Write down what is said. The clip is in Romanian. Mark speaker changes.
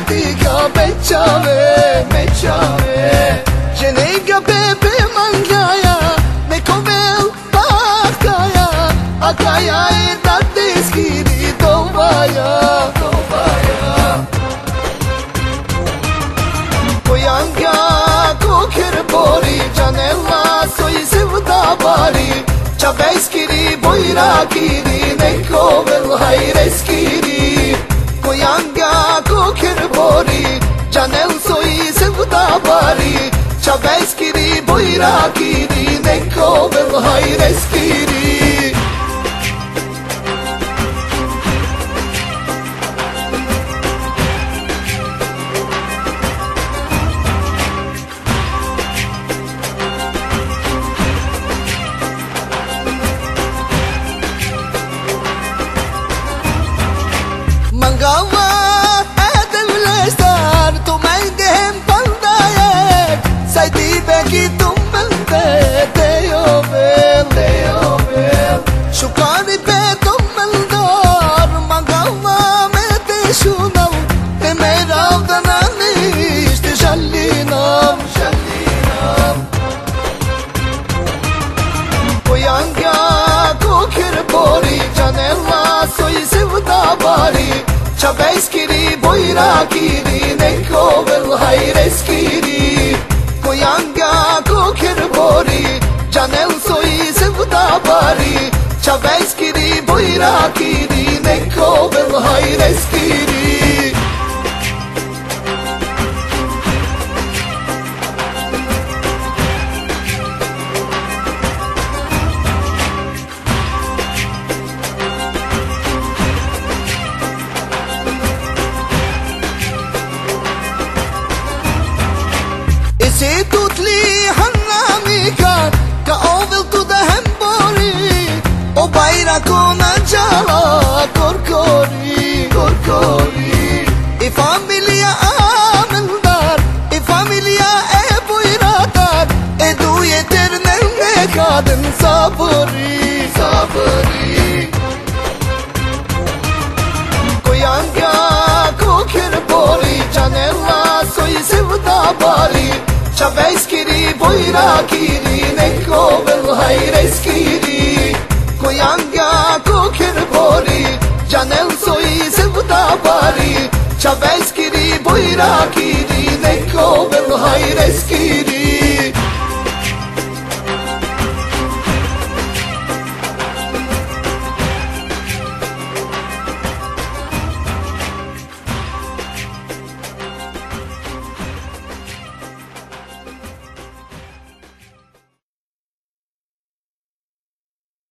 Speaker 1: tika meçave Jenega bebe mangaya Me kovel pakaya Akaya e dadeskiri dovaya Koyanga koker bori Janella soy sevda bari Çabeskiri boyrakiri Ne kovel hayreskiri Koyanga koker bori Janel soy sevda bari Çabeskiri boyrakiri Ne kovel hayreskiri Mangawa edevlestar tu mengem pandayek Sayti beki tumbelde deyovel Shukani be tumbeldar Mangawa mete shunam Te merav dananish te shallinam Koyanga koker bori Janella soy sevda bari Çabeskiri boyrakiri Ne kovel hayreskiri Koyanga koker bori Janel soy sevda bari Çabeskiri boyrakiri Ne kovel hayreskiri Se tutli hannamikan Ka ovel tu da hembori O bayrakona jala korkori E familia amendar E familia e buyratar E du yeternen ne kadın sabri Koyanga koker bori Janella soy sevda bari Çabeskiri boyrakiri Ne kovel hayreskiri Koyanga koker bori Janel soy sevda bari Çabeskiri boyrakiri Ne kovel hayreskiri